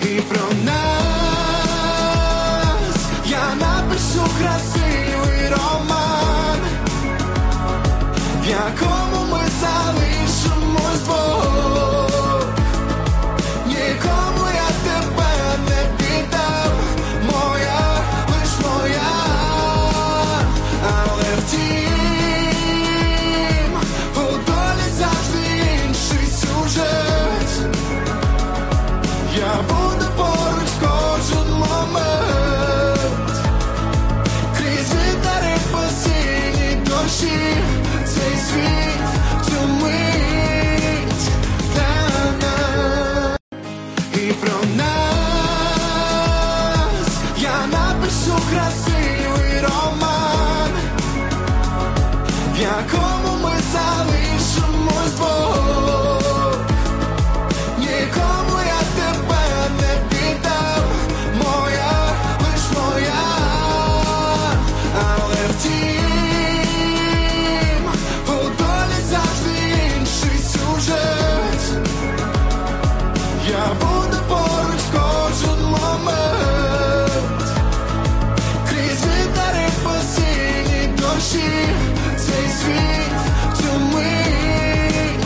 І про нас я напишу красивий роман, в якому ми залишимось двох. Нікому я тебе не віддам, моя, лиш моя. Але втім, у долі завжди інший сюжет. Я буду поруч кожен момент, крізь вітери по синій дощі, цей світ, цю мить. І про нас я напишу красивий роман, в якому ми залишимось двох. Нікому я тебе не віддам, моя, лиш моя. Але втім,